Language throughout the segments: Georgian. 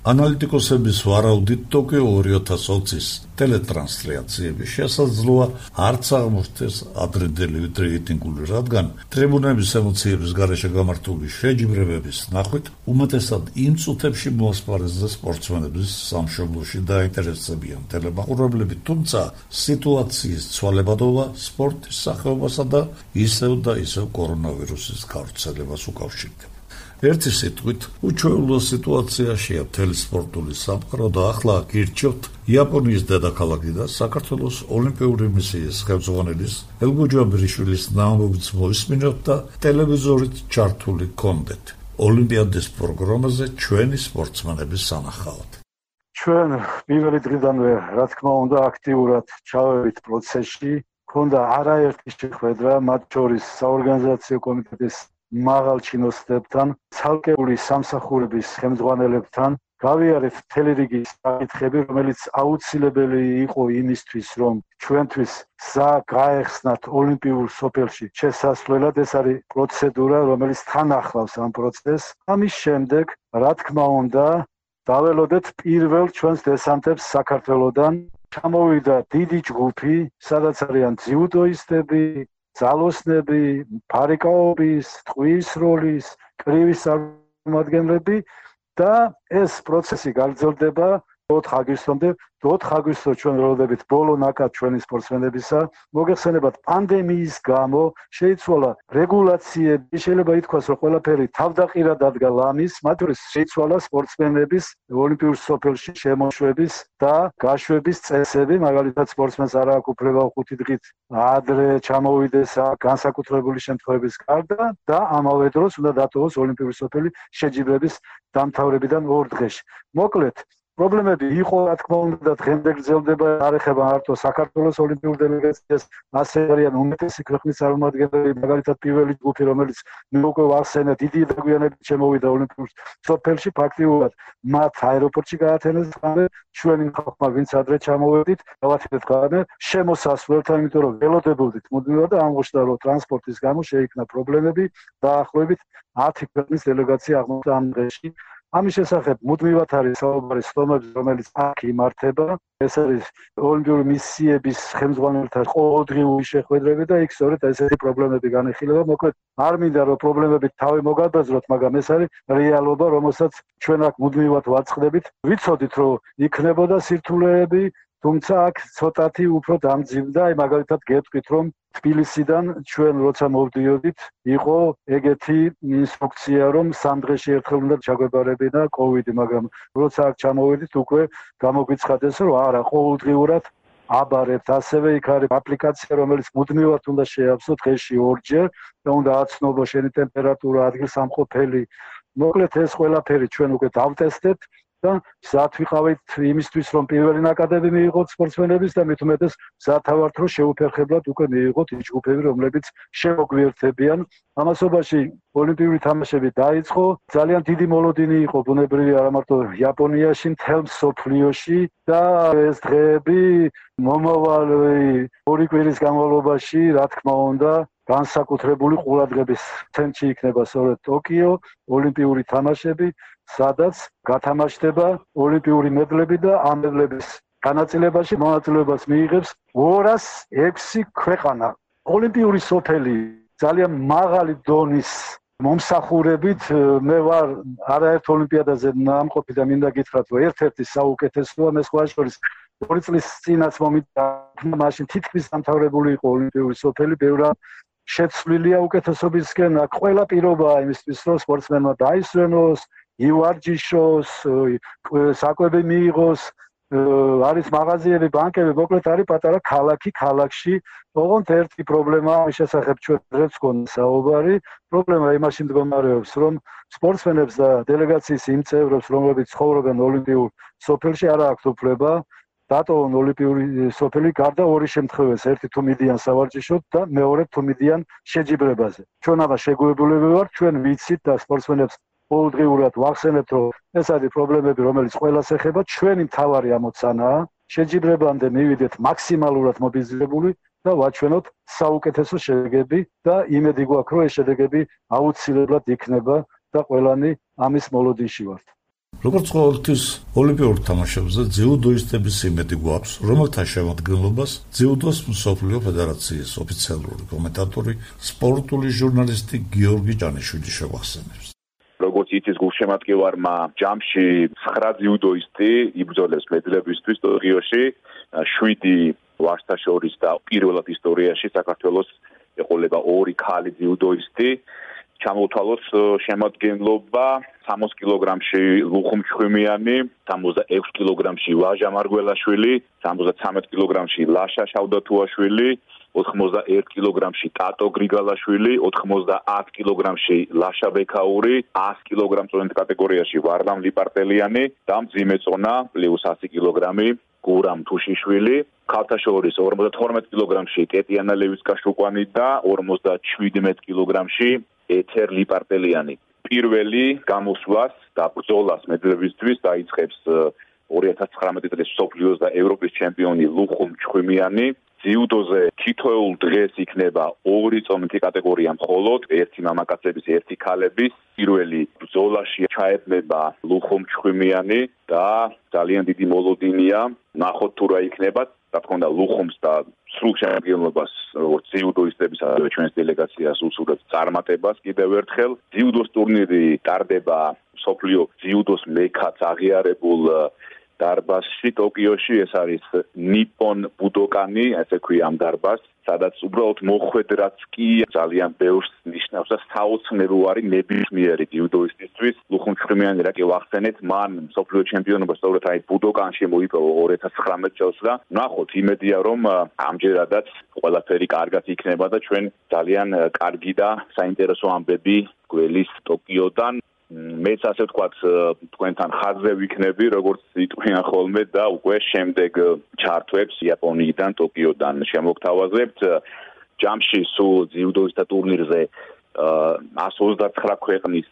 ანალიტიკოსების ვარაუდით ტოკიო 2020-ის ტელეტრანსლაციები შესაძლოა არც აღმოჩნდეს ადრინდელი რეიტინგული, რადგან ტრიბუნების ემოციების გარეშე გამართული შეჯიბრებების ნახვით უმეტესად იმ წუთებში მოასპარეზდა სპორტსმენების სამშობლოში დაინტერესებიან ტელემაყურებლები, თუმცა სიტუაციის ცვალებადობა სპორტის სახეობასა და ისევ კორონავირუსის გავრცელებას უკავშირდება. ერთი სიტყვით, უჩვეულო სიტუაციაშია მთელი სპორტული სამყარო და ახლა გირჩევთ იაპონიის დედაქალაქი და საქართველოს ოლიმპიური მისიის ხელმძღვანელის ელგო ჯაბირიშვილის ნამობიც მოისმინოთ და ტელევიზორით ჩართული გქონდეთ ოლიმპიადის პროგრამაზე ჩვენი სპორტსმენების სანახავად. ჩვენ პირველი დღიდანვე, რა თქმა უნდა, აქტიურად ჩავევით პროცესში, ქონდა არაერთი შეხვედრა, მათ შორის საორგანიზაციო კომიტეტის მაღალ ჩინოსნებთან, ცალკეული სამსახურების ხელმძღვანელებთან, გავიარეთ მთელი რიგი საკითხები, რომელიც აუცილებელი იყო იმისთვის, რომ ჩვენთვის გაეხსნათ ოლიმპიურ სოფელში შესასვლელად. ეს არის პროცედურა, რომელიც თან ახლავს ამ პროცესს. ამის შემდეგ, რა თქმა უნდა, დაველოდეთ პირველ ჩვენს დესანტებს საქართველოსდან. ჩამოვიდა დიდი ჯგუფი, სადაც არიან ძიუდოისტები, ძალოსნები, ფარიკაობის, ტყვის როლის, კრივის წარმომადგენლები და ეს პროცესი გაგრძელდება 4 აგვისტომდე. 4 აგვისტოს ჩვენ ველოდებით ბოლო ნაკად ჩვენი სპორტსმენებისა. მოგეხსენებათ, პანდემიის გამო შეიცვალა რეგულაციები, შეიძლება ითქვას, რომ ყველაფერი თავდაყირად ადგა ლამის, მათ შორის შეიცვალა სპორტსმენების ოლიმპიურ სოფელში შემოშვების და გაშვების წესები, მაგალითად სპორტსმენს არ აქვს უფლება 5 დღით ადრე ჩამოვიდეს განსაკუთრებული შემთხვევების გარდა და ამავე დროს უნდა დატოვოს ოლიმპიური სოფელი შეჯიბრების დამთავრებიდან 2 დღეში. მოკლედ, პრობლემები იყო, რა თქმა უნდა, დღემდე გრძელდება, არ ეხება მარტო საქართველოს ოლიმპიურ დელეგაციას, ასე არიან უმეტესი ქვეყნის წარმომადგენლები, მაგალითად პირველი ჯგუფი, რომელიც მე უკვე ვახსენე, დიდი დაგვიანებით შემოვიდა ოლიმპიურ სოფელში, ფაქტიურად მათ აეროპორტში გაათენეს ღამე, ჩვენი ხალხმა, ვინც ადრე ჩამოვედით, გავათენეთ ღამე შემოსასვლელთან, იმიტომ რომ ველოდებოდით მუდმივად და აღმოჩნდა, რომ ტრანსპორტის გამო შეიქმნა პრობლემები, დაახლოებით 10 ქვეყნის დელეგაცია აღმოჩნდა ამ დღეში. ამის შესახებ მუდმივად არის საუბარი სტომებს, რომელიც აქ იმართება. ეს არის ოლიმპიური მისიების ხელმძღვანელთა ყოველდღიური შეხვედრები და იქ სწორედ ესეთი პრობლემები განიხილება. მოკლედ, არ მინდა რომ პრობლემებით თავი მოგაბაზროთ, მაგრამ ეს არის რეალობა, რომელსაც ჩვენ აქ მუდმივად ვაწყდებით. ვიცოდით, რომ იქნებოდა სირთულეები, თუმცა აქ ცოტათი უფრო დამძიმდა, მაგალითად გეტყვით, რომ თბილისიდან ჩვენ როცა მოვდიოდით, იყო ეგეთი ინსტრუქცია, რომ 3 დღეში ერთხელ უნდა ჩაგვებარებინა კოვიდი, მაგრამ როცა აქ ჩამოვედით, უკვე გამოგვიცხადეს, რომ არა, ყოველდღიურად აბარებთ. ასევე იქ არის აპლიკაცია, რომელიც მუდმივად უნდა შეავსო დღეში 2-ჯერ და უნდა აცნობო შენი ტემპერატურა, ადგილსამყოფელი. მოკლედ, ეს ყველაფერი ჩვენ უკვე დავტესტებთ. და მზად ვიყავით იმისთვის, რომ პირველი ნაკადები მიიღოთ სპორტსმენების და მით უმეტეს მზად ვართ, რომ შეუფერხებლად უკვე მიიღოთ ის ჯგუფები, რომლებიც შემოგვიერთებიან. ამასობაში ოლიმპიური თამაშები დაიწყო, ძალიან დიდი მოლოდინი იყო ბუნებრივია არა მარტო იაპონიაში, მთელ მსოფლიოში და ეს დღეები მომავალი 2 კვირის განმავლობაში, რა თქმა უნდა, განსაკუთრებული ყურადღების ცენტრში იქნება სწორედ ტოკიო ოლიმპიური თამაშები, სადაც გათამაშდება ოლიმპიური მედლები და ამ მედლების განაწილებაში მონაწილეობას მიიღებს 206 ქვეყანა. ოლიმპიური სოფელი ძალიან მაღალი დონის მომსახურებით, მე ვარ არაერთ ოლიმპიადაზე ნამყოფი და მინდა გითხრათ, რომ ერთ-ერთი საუკეთესოა, მე სხვა შორის 2 წლის წინაც მომიტა, მაშინ თითქმის დამთავრებული იყო ოლიმპიური სოფელი, ბევრად შეცვლილია უკეთესობისკენ, აქ ყველა პირობაა იმისთვის, რომ სპორტსმენმა დაისვენოს, ივარჯიშოს, საკვები მიიღოს, არის მაღაზიები, ბანკები, მოკლედ არის პატარა ქალაქი, ქალაქში. ოღონდ ერთი პრობლემა ამის შესახებ ჩვენ დღეს გქონდა საუბარი. პრობლემა იმაში მდგომარეობს, რომ სპორტსმენებს და დელეგაციის იმ წევრებს, რომლებიც ცხოვრობენ ოლიმპიურ სოფელში, არ აქვთ უფლება დატოვონ ოლიმპიური სოფელი გარდა 2 შემთხვევას, ერთი თუ მიდიან სავარჯიშოდ და მეორე თუ მიდიან შეჯიბრებაზე. ჩვენ ამას შეგუებულები ვართ, ჩვენ ვიცით და სპორტსმენებს ყოველდღიურად ვახსენებთ, რომ ეს არის პრობლემები, რომელიც ყველას ეხება. ჩვენი მთავარი ამოცანაა შეჯიბრებამდე მივიდეთ მაქსიმალურად მობილიზებული და ვაჩვენოთ საუკეთესო შედეგები და იმედი გვაქვს, რომ ეს შედეგები აუცილებლად იქნება და ყველანი ამის მოლოდინში ვართ. როგორც ყოველთვის ოლიმპიურ თამაშებზე ძიუდოისტების იმედი გვაქვს, რომელთა შემადგენლობას ძიუდოს მსოფლიო ფედერაციის ოფიციალური კომენტატორი, სპორტული ჟურნალისტი გიორგი ჭანიშვილი შევახსენებს. როგორც იცის გულშემატკივარმა ჯამში 9 ძიუდოისტი იბრძოლებს მედლებისთვის ტოკიოში, 7 ვაჟთა შორის და პირველად ისტორიაში საქართველოს ეყოლება 2 ქალი ძიუდოისტი. ჩამოთვალოს შემადგენლობა 60 კილოგრამში ლუხუმ ჩხვიმიანი, 66 კილოგრამში ვაჟა მარგველაშვილი, 73 კილოგრამში ლაშა შავდათუაშვილი, 91 კილოგრამში ტატო გრიგალაშვილი, 98 კილოგრამში ლაშა ბექაური, 100 კილოგრამ კატეგორიაში ვარლამ ლიპარტელიანი და მძიმე წონა პლუს 100 კილოგრამი გურამ თუშიშვილი. ქალთა შორის 52 კილოგრამში ტეტიანა ლევისკაშუკვანი და 57 კილოგრამში ეთერ ლიპარტელიანი. პირველი გამოსვლას და ბრძოლას მედლებისთვის დაიწყებს 2019 წლის მსოფლიოს და ევროპის ჩემპიონი ლუხუმ ჩხვიმიანი. ძიუდოზე თითოეულ დღეს იქნება 2 წონითი კატეგორია მხოლოდ, ერთი მამაკაცების, ერთი ქალების. პირველი ბრძოლაში ჩაებნება ლუხუმ ჩხვიმიანი და ძალიან დიდი მოლოდინია. ნახოთ თუ რა იქნება. რა თქმა უნდა, ლუხუმს და სრულ შემადგენლობას, როგორც ძიუდოისტების, ასევე ჩვენს დელეგაციას უსურვებ წარმატებას კიდევ ერთხელ. ძიუდოს ტურნირი ტარდება მსოფლიო ძიუდოს მექაც აღიარებულ დარბაზში ტოკიოში, ეს არის ნიპონ ბუდოკანი, ასე ქვია ამ დარბაზს, სადაც უბრალოდ მოხვედრაც კი ძალიან ბევრს ნიშნავს და საოცნებუარი ნებისმიერი ძიუდოისტისთვის. ლუხუმ ჩხვიმიანი რა კი ვახსენეთ, მან მსოფლიო ჩემპიონობა სწორედ აი ბუდოკანში მოიპოვა 2019 წელს და ნახოთ, იმედია რომ ამჯერადაც ყველაფერი კარგად იქნება და ჩვენ ძალიან კარგი და საინტერესო ამბები გველის ტოკიოდან. მეც ასე ვთქვათ, თქვენთან ხაზზე ვიქნები, როგორც იტყვიან ხოლმე და უკვე შემდეგ ჩართვებს იაპონიიდან, ტოკიოდან შემოგთავაზებთ. ჯამში სულ ძიუდოისტთა ტურნირზე 129 ქვეყნის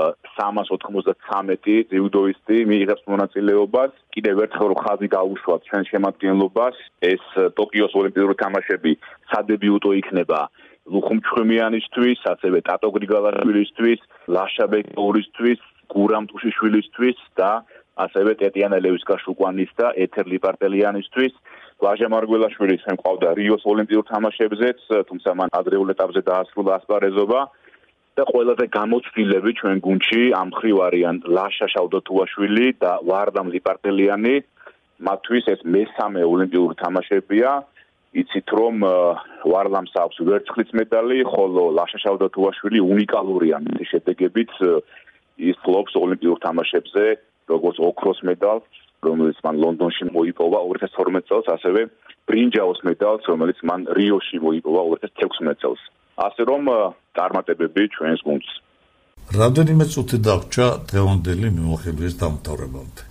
393 ძიუდოისტი მიიღებს მონაწილეობას. კიდევ ერთხელ ხაზი გაუშვათ ჩვენ შემადგენლობას. ეს ტოკიოს ოლიმპიური თამაშები სადებიუტო იქნება ლუხუმ ჩხვიმიანისთვის, ასევე ტატო გრიგალაშვილისთვის, ლაშა ბექაურისთვის, გურამ თუშიშვილისთვის და ასევე ტეტიანა ლევისკაშუკვანის და ეთერ ლიპარტელიანისთვის. ვაჟა მარგველაშვილის მყავდა რიოს ოლიმპიურ თამაშებზეც, თუმცა მან ადრეულ ეტაპზე დაასრულა ასპარეზობა და ყველაზე გამოცდილები ჩვენ გუნდში ამ მხრივ არიან ლაშა შავდათუაშვილი და ვარლამ ლიპარტელიანი. მათთვის ეს მესამე ოლიმპიური თამაშებია. იცით რომ ვარლამს აქვს ვერცხლის медали, ხოლო ლაშა შავდათუაშვილი უნიკალურია მისი შედეგებით. ის ფლობს ოლიმპიურ თამაშებზე როგორც ოქროს медалს, რომელიც მან ლონდონში მოიპოვა 2012 წელს, ასევე ბრინჯაოს медалს, რომელიც მან რიოში მოიპოვა 2016 წელს. ასე რომ წარმატებები ჩვენს გუნდს. რამდენიმე წუთი დაგვრჩა დღევანდელი მიმოხილვის დამთავრებამდე.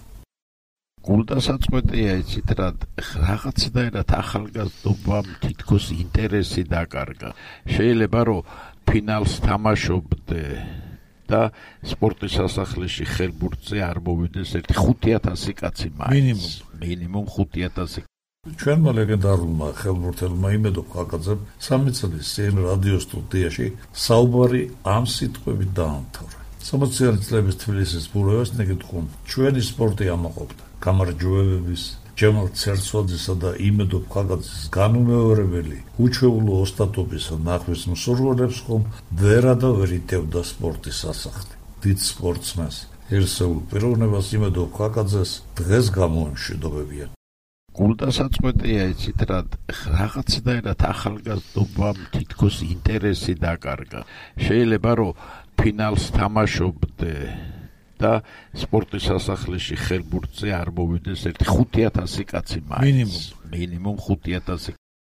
გულდასაწყვეტია იცით რა რაღაცნაირად ახალგაზრდობამ თითქოს ინტერესი დაკარგა. შეიძლება რომ ფინალს თამაშობდე და სპორტის სასახლეში ხელბურთზე არ მოვიდეს ერთი 5,000 კაცი მაინც. მინიმუმ 5,000. ჩვენმა ლეგენდარულმა ხელბურთელმა იმედო ყაკაძემ 3 წლის წინ რადიო სტუდიაში საუბარი ამ სიტყვებით დაამთავრა. 60-იანი წლების თბილისის ბურევას ნეკითხում ჩვენი სპორტი ამაყობდა. გამარჯვებების, ჯემალ ცერცვაძისა და იმედო ყაკაძის განუმეორებელი, უჩვეულო ოსტატობისა ნახვის მსურველებს ხომ ვერა და ვერ იტევდა სპორტის სასახლე. დიდ სპორტსმენს, ერთეულ პიროვნებას იმედო ყაკაძეს დღეს გამოემშვიდობებიან. გულდასაწყვეტია იცით რა რაღაცნაირად ახალგაზრდობამ თითქოს ინტერესი დაკარგა. შეიძლება რომ ფინალს თამაშობდე და სპორტის სასახლეში ხელბურთზე არ მოვიდეს ერთი 5,000 კაცი მაინც. მინიმუმ 5,000.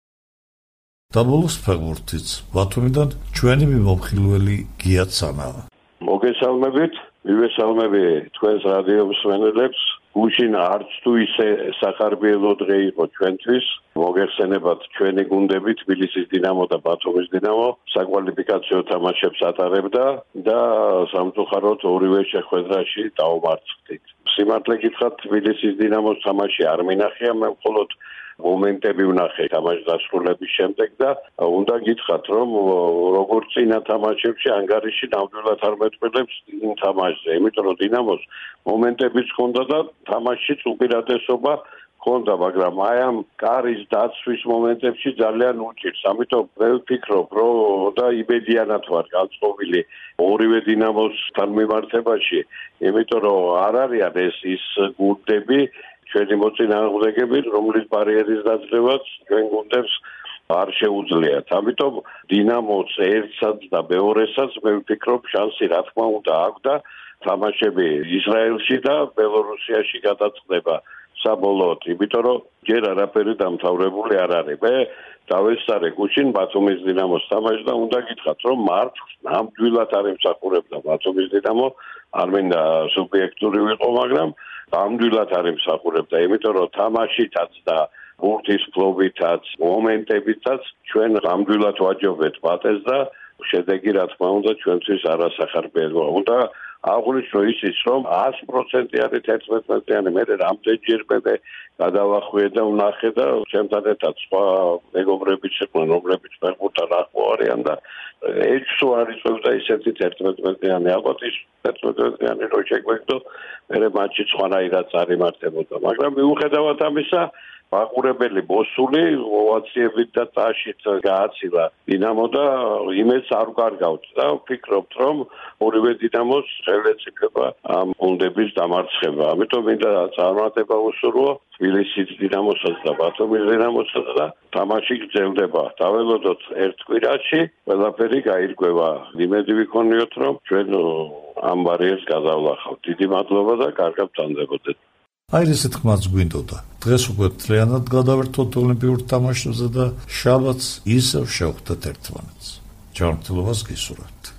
და ბოლოს ფეხბურთიც ბათუმიდან ჩვენი მიმოხილველი გია ცანაა. მოგესალმებით, მივესალმები თქვენს რადიო მსმენელებს. გუშინ არც თუ ისე სახარბიელო დღე იყო ჩვენთვის. მოგეხსენებათ ჩვენი გუნდები თბილისის დინამო და ბათუმის დინამო საკვალიფიკაციო თამაშებს ატარებდა და სამწუხაროდ ორივე შეხვედრაში დაუმარცხდით. სიმართლე გითხრათ, თბილისის დინამოს თამაში არ მინახია, მე მხოლოდ მომენტები ვნახე თამაშის დასრულების შემდეგ და უნდა გითხრათ, რომ როგორც წინა თამაშებში ანგარიში ნამდვილად არ მეტყველებს იმ თამაშზე, იმიტომ რომ დინამოს მომენტებიც ჰქონდა და თამაშშიც უპირატესობა ჰქონდა, მაგრამ აი ამ კარის დაცვის მომენტებში ძალიან უჭირს. ამიტომ მე ვფიქრობ, რომ და იმედიანად ვარ განწყობილი ორივე დინამოსთან მიმართებაში, იმიტომ რომ არ არიან ის გუნდები, ჩვენი მოწინააღმდეგები, რომლის ბარიერის დაძლევაც ჩვენ გუნდებს არ შეუძლიათ. ამიტომ დინამოს ერთსაც და მეორესაც მე ვფიქრობ შანსი რა თქმა უნდა აქვს და თამაშები ისრაელში და ბელორუსიაში გადაწყდება საბოლოოდ, იმიტომ რომ ჯერ არაფერი დამთავრებული არ არის. მე დავესწარე გუშინ ბათუმის დინამოს თამაში და უნდა გითხრათ, რომ მართლაც ნამდვილად არ ემსახურებდა ბათუმის დინამო, არ მინდა სუბიექტური ვიყო, მაგრამ ნამდვილად არ ემსახურებდა, იმიტომ რომ თამაშითაც და ბურთის ფლობითაც, მომენტებითაც ჩვენ ნამდვილად ვაჯობეთ ბატეს და შედეგი რა თქმა უნდა ჩვენთვის არასახარბიელოა. უნდა აღვნიშნო ისიც, რომ 100% არის 11-იანი, მე რამდენჯერმე გადავახვიე და ვნახე და ჩემთან ერთად სხვა მეგობრებიც იყვნენ, რომლებიც ფეხბურთთან ახლო არიან და ეჩსო არის და ისეთი 11-იანი, ალბათ ის 11-იანი რო შეგვექნო, მე მატჩი სხვანაირად წარიმართებოდა, მაგრამ მიუხედავად ამისა მაყურებელი ბოსული ოვაციებით და წაშით გააცილა დინამო და იმედს არ ვკარგავთ და ვფიქრობთ, რომ ორივე დინამოს ხელეწიფება ამ გუნდების დამარცხება. ამიტომ მინდა წარმატება უსურვო თბილისის დინამოსაც და ბათუმის დინამოსაც და თამაში გრძელდება. დაველოდოთ ერთ კვირაში, ყველაფერი გაირკვევა. იმედი ვიქონიოთ, რომ ჩვენ ამ ბარიერს გადავლახავთ. დიდი მადლობა და კარგად ვტანდებოდეთ. აი ესე თქმაც გვინდოდა. დღეს უკვე მთლიანად გადავერთოთ ოლიმპიურ თამაშებზე და შაბათს ისევ შევხვდეთ ერთმანეთს. ჯანმრთელობას გისურვებთ.